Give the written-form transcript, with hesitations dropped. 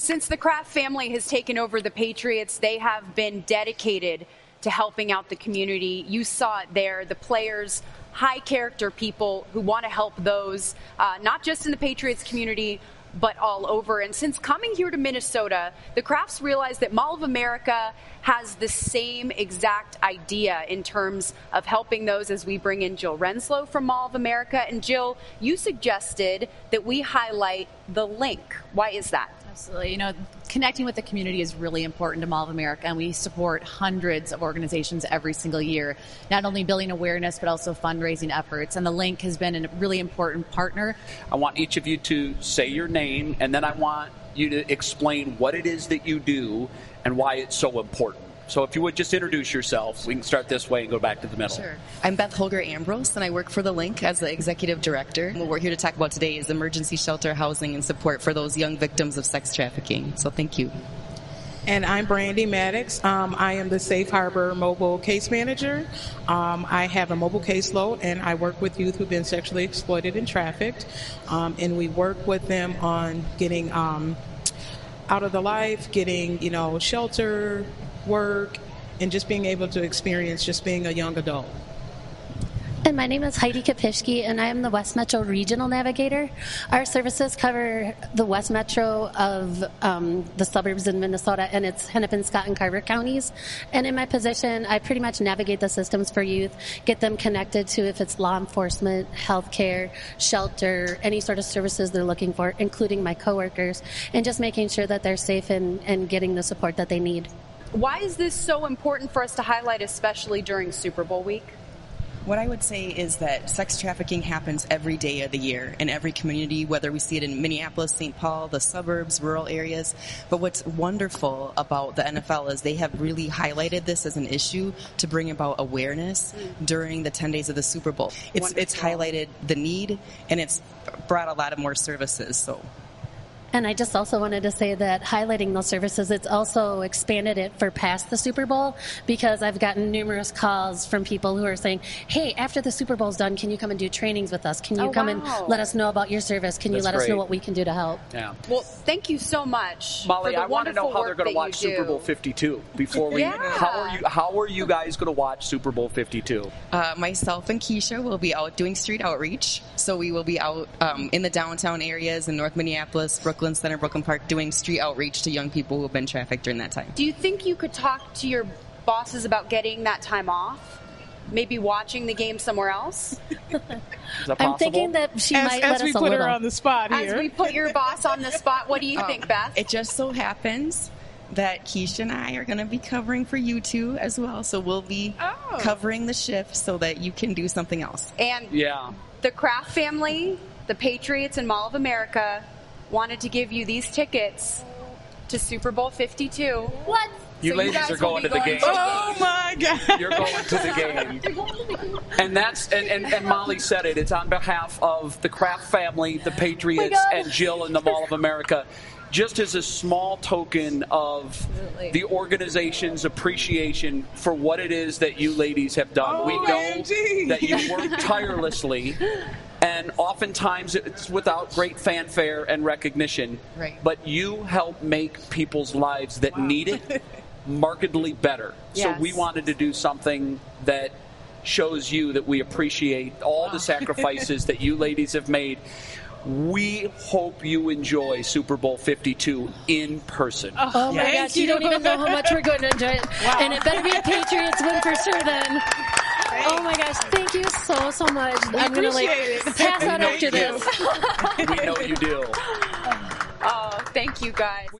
Since the Kraft family has taken over the Patriots, they have been dedicated to helping out the community. You saw it there, the players, high character people who want to help those, not just in the Patriots community, but all over. And since coming here to Minnesota, the Krafts realized that Mall of America has the same exact idea in terms of helping those, as we bring in Jill Renslow from Mall of America. And Jill, you suggested that we highlight the link. Why is that? Absolutely. You know, connecting with the community is really important to Mall of America, and we support hundreds of organizations every single year, not only building awareness, but also fundraising efforts. And the link has been a really important partner. I want each of you to say your name, and then I want you to explain what it is that you do and why it's so important. So if you would just introduce yourselves, we can start this way and go back to the middle. Sure. I'm Beth Holger Ambrose, and I work for The Link as the executive director. What we're here to talk about today is emergency shelter housing and support for those young victims of sex trafficking. So thank you. And I'm Brandy Maddox. I am the Safe Harbor mobile case manager. I have a mobile caseload, and I work with youth who've been sexually exploited and trafficked. And we work with them on getting out of the life, getting, shelter, work, and just being able to experience just being a young adult. And my name is Heidi Kapishke, and I am the West Metro Regional Navigator. Our services cover the West Metro of the suburbs in Minnesota, and it's Hennepin, Scott, and Carver counties. And in my position, I pretty much navigate the systems for youth, get them connected to if it's law enforcement, healthcare, shelter, any sort of services they're looking for, including my coworkers, and just making sure that they're safe and getting the support that they need. Why is this so important for us to highlight, especially during Super Bowl week? What I would say is that sex trafficking happens every day of the year in every community, whether we see it in Minneapolis, St. Paul, the suburbs, rural areas. But what's wonderful about the NFL is they have really highlighted this as an issue to bring about awareness during the 10 days of the Super Bowl. It's highlighted the need, and it's brought a lot of more services. So. And I just also wanted to say that highlighting those services, it's also expanded it for past the Super Bowl, because I've gotten numerous calls from people who are saying, hey, after the Super Bowl's done, can you come and do trainings with us? Can you come and let us know about your service? Can you let us know what we can do to help? Yeah. Well, thank you so much. Molly, for the I want to know how they're going to watch Super Bowl 52 before we. How are you guys going to watch Super Bowl 52? Myself and Keisha will be out doing street outreach. So we will be out in the downtown areas in North Minneapolis, Brooklyn Center, Brooklyn Park, doing street outreach to young people who have been trafficked during that time. Do you think you could talk to your bosses about getting that time off? Maybe watching the game somewhere else? Is that possible? I'm thinking that she might let us a little. As we put her on the spot here. As we put your boss on the spot, what do you think, Beth? It just so happens that Keisha and I are going to be covering for you two as well. So we'll be covering the shift so that you can do something else. And the Kraft family, the Patriots, and Mall of America wanted to give you these tickets to Super Bowl 52. What? You so ladies you are going to the game. Oh my God! You're going to the game. And that's and Molly said it. It's on behalf of the Kraft family, the Patriots, and Jill and the Mall of America. Just as a small token of the organization's appreciation for what it is that you ladies have done. We know that you work tirelessly. And oftentimes it's without great fanfare and recognition. Right. But you help make people's lives that need it markedly better. Yes. So we wanted to do something that shows you that we appreciate all the sacrifices that you ladies have made. We hope you enjoy Super Bowl 52 in person. Oh my gosh, you don't even know how much we're going to enjoy it. Wow. And it better be a Patriots win for sure then. Oh my gosh, thank you so much. I'm going to pass out after this. We know you do. Oh, thank you guys.